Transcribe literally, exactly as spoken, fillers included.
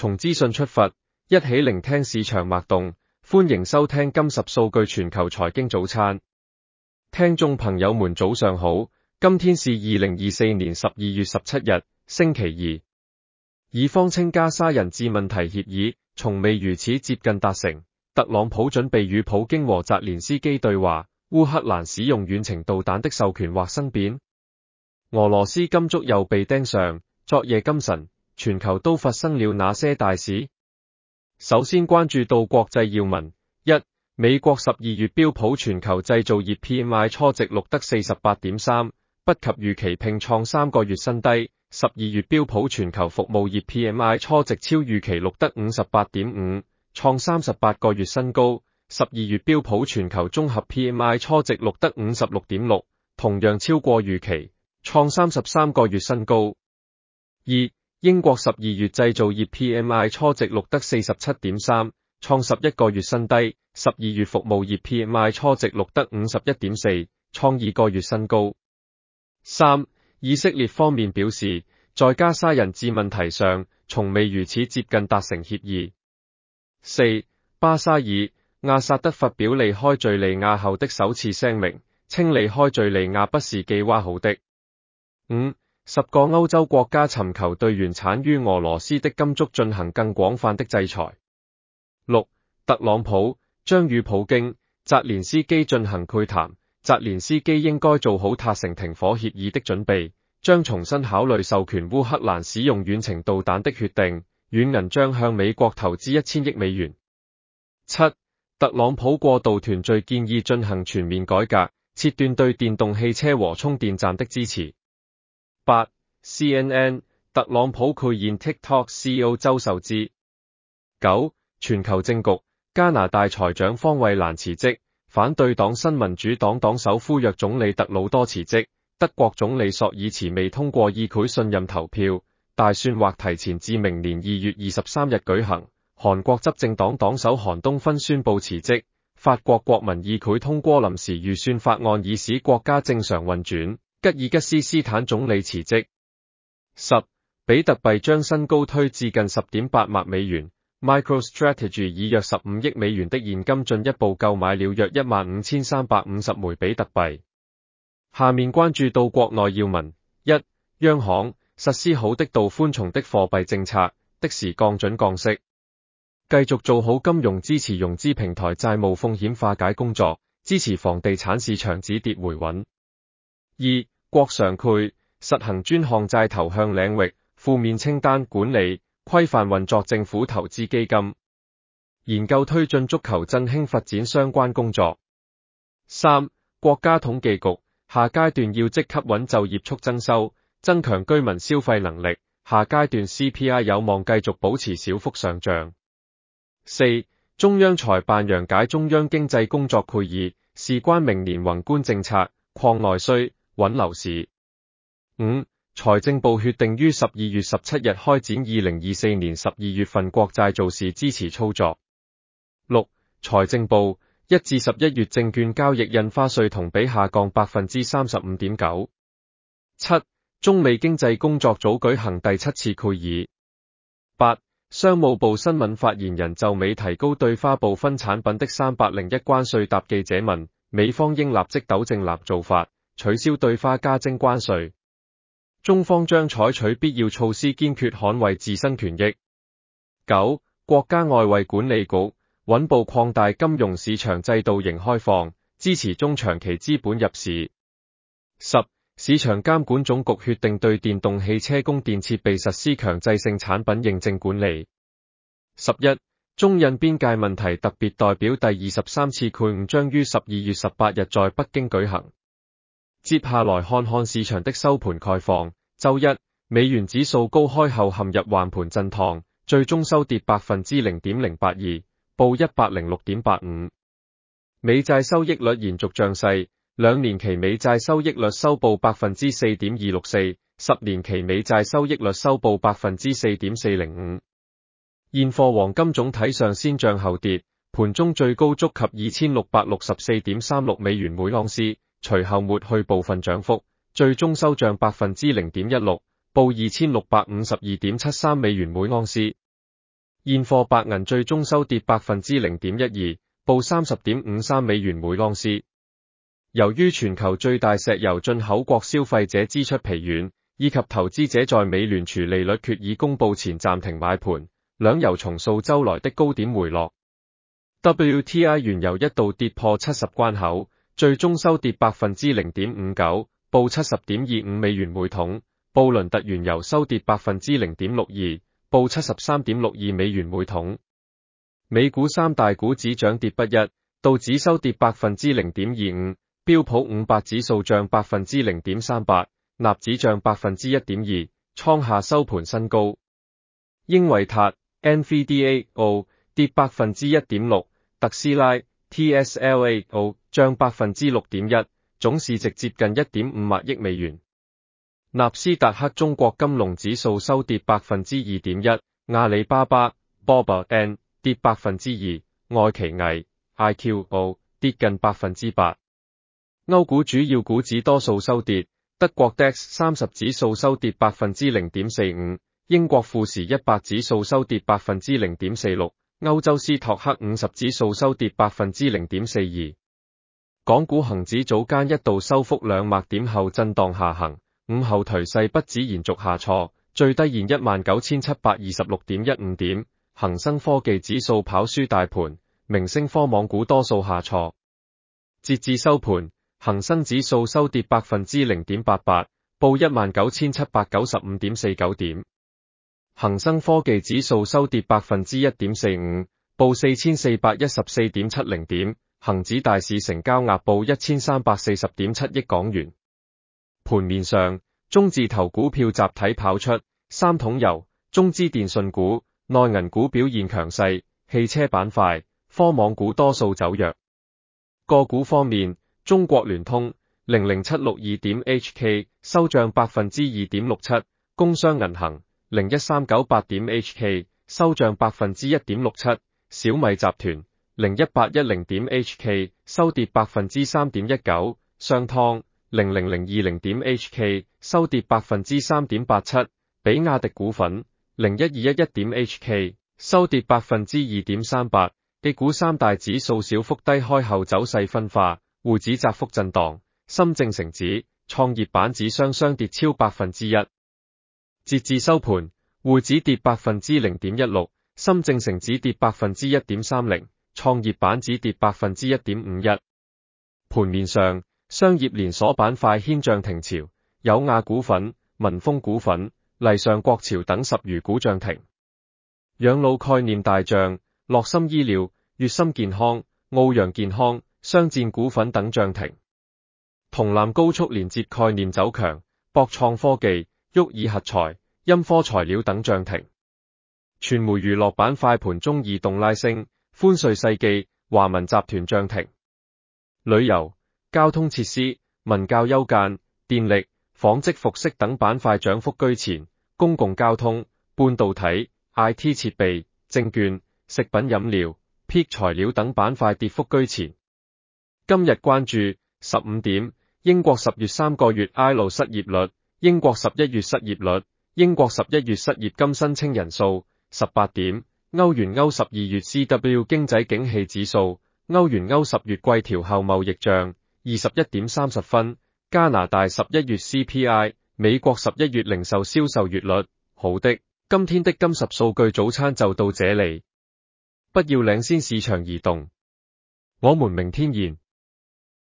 從資訊出發，一起聆聽市場脈動。歡迎收聽今十數據全球財經早餐。聽眾朋友們早上好，今天是二零二四年十二月十七日，星期二。以方稱加沙人質問題協議從未如此接近達成，特朗普準備與普京和澤連斯基對話，烏克蘭使用遠程導彈的授權或生變。俄羅斯金燭又被盯上，昨夜今晨，全球都發生了哪些大事？首先關注到國際要聞：一、美國十二月標普全球製造業 P M I 初值錄得 四十八點三， 不及預期並創三個月新低。十二月標普全球服務業 P M I 初值超預期錄得 五十八點五， 創三十八個月新高。十二月標普全球綜合 P M I 初值錄得 五十六點六， 同樣超過預期，創三十三個月新高。二、英國十二月製造業 P M I 初值錄得 四十七點三， 創十一個月新低。十二月服務業 P M I 初值錄得 五十一點四， 創二個月新高。三、以色列方面表示，在加沙人質問題上，從未如此接近達成協議。四、巴沙爾、阿薩德發表離開敘利亞後的首次聲明，稱離開敘利亞不是計劃好的。五、十個歐洲國家尋求對原產於俄羅斯的金燭進行更廣泛的制裁。六、特朗普將與普京、澤連斯基進行會談，澤連斯基應該做好達成停火協議的準備，將重新考慮授權烏克蘭使用遠程導彈的決定，軟銀將向美國投資一千億美元。七、特朗普過渡團隊建議進行全面改革，切斷對電動汽車和充電站的支持。八、C N N 特朗普賄宴 TikTok C E O 周受資。九、全球政局，加拿大財長方慧蘭辭職，反對黨新民主黨黨首夫約總理特魯多辭職，德國總理朔爾茨未通過議會信任投票，大選或提前至明年二月二十三日舉行。韓國執政黨黨首韓東勳宣布辭職，法國國民議會通過臨時預算法案以使國家正常運轉。吉爾吉斯斯坦總理辭職。十、比特幣將新高推至近 十點八萬美元。MicroStrategy 以約十五億美元的現金進一步購買了約一萬五千三百五十枚比特幣。下面關注到國內要聞：一、央行實施好的度寬鬆的貨幣政策，的時降準降息，繼續做好金融支持融資平台債務風險化解工作，支持房地產市場止跌回穩。二、國常會實行專項債投向領域負面清單管理，規範運作政府投資基金，研究推進足球振興發展相關工作。三、國家統計局下階段要積極穩就業促增收，增強居民消費能力，下階段 C P I 有望繼續保持小幅上漲。四、中央財辦揚解中央經濟工作會議，事關明年宏觀政策，擴內需穩樓市。五、財政部決定於十二月十七日開展二零二四年十二月份國債造市支持操作。六、財政部一至十一月證券交易印花稅同比下降百分之三十五點九。七、中美經濟工作組舉行第七次會議。八、商務部新聞發言人就美提高對花部分產品的三百零一關稅答記者問，美方應立即糾正立做法，取消對花加徵關稅。中方將採取必要措施，堅決捍衛自身權益。九、國家外匯管理局穩步擴大金融市場制度型開放，支持中長期資本入市。十、市場監管總局決定對電動汽車供電設備實施強制性產品認證管理。十一、中印邊界問題特別代表第二十三次會晤將於十二月十八日在北京舉行。接下來看看市場的收盤概況。周一，美元指數高開後陷入橫盤震盪，最終收跌百分之零點零八二，報一百零六點八五。美債收益率延續漲勢，兩年期美債收益率收報百分之四點二六四，十年期美債收益率收報百分之四點四零五。現貨黃金總體上先漲後跌，盤中最高觸及二千六百六十四點三六美元每盎司。隨後抹去部分漲幅，最終收漲百分之零點一六，報二千六百五十二點七三美元每盎司。 現貨白銀最終收跌百分之零點一二，報三十點五三美元每盎司。由於全球最大石油進口國消費者支出疲軟，以及投資者在美聯儲利率決議公佈前暫停買盤，兩油從數週來的高點回落。W T I 原油一度跌破七十關口，最終收跌百分之零點五九，報七十點二五美元每桶。布倫特原油收跌百分之零點六二，報七十三點六二美元每桶。美股三大股指漲跌不一，道指收跌百分之零點二五，標普五百指數漲百分之零點三八，納指漲百分之一點二，創下收盤新高。英偉達 N V D A O 跌百分之一點六，特斯拉 T S L A O 漲百分之六點一，總市值接近一點五萬億美元。納斯達克中國金龍指數收跌百分之二點一，阿里巴巴 B O B N 跌百分之二，愛奇藝 I Q O 跌近百分之八。歐股主要股指多數收跌，德國 D A X 三十指數收跌百分之零點四五，英國富時一百指數收跌百分之零點四六，歐洲斯托克五十指數收跌百分之零點四二。港股恒指早間一度收復兩百點後震盪下行。午後頹勢不止延續下挫，最低現一萬九千七百二十六點一五點，恒生科技指數跑輸大盤，明星科網股多數下挫。截至收盤，恒生指數收跌百分之零點八八，報一萬九千七百九十五點四九點。恒生科技指數收跌百分之一點四五，報四千四百一十四點七零點。恒指大市成交額報一千三百四十點七億港元。盤面上，中字頭股票集體跑出，三桶油、中資電信股、內銀股表現強勢，汽車板塊、科網股多數走弱。個股方面，中國聯通零零七六二點 H K 收漲百分之二點六七，工商銀行零一三九八點 H K 收漲百分之一點六七，小米集團零一八一零點 H K 收跌百分之三點一九，商湯零零零二零點 H K 收跌百分之三點八七，比亞迪股份零一二一一點 H K 收跌百分之二點三八。A 股三大指數小幅低開後走勢分化，滬指窄幅震盪，深證成指、創業板指雙雙跌超百分之一。截至收盤，滬指跌百分之零點一六，深證成指跌百分之一點三零，創業板指跌百分之一點五一。盤面上，商業連鎖板塊掀漲停潮，友亞股份、民豐股份、麗尚國潮等十餘股漲停。養老概念大漲，樂心醫療、粵森健康、奧陽健康、商戰股份等漲停。銅纜高速連接概念走強，博創科技、沃爾核材、鑫科材料等漲停。傳媒娛樂板塊盤中移動拉升，歡瑞世紀、華文集團漲停。旅遊、交通設施、文教休閒、電力、紡織服飾等板塊漲幅居前，公共交通、半導體、I T 設備、證券、食品飲料、P 材料等板塊跌幅居前。今日關注十五點，英國十月三個月 I L O 失業率，英國十一月失業率，英國十一月失業金申請人數。十八點，歐元歐十二月 C W 經濟景氣指數，歐元歐十月季調後貿易賬。二十一點三十分，加拿大十一月 C P I， 美國十一月零售銷售月率。好的，今天的金十數據早餐就到這裡，不要領先市場移動，我們明天見。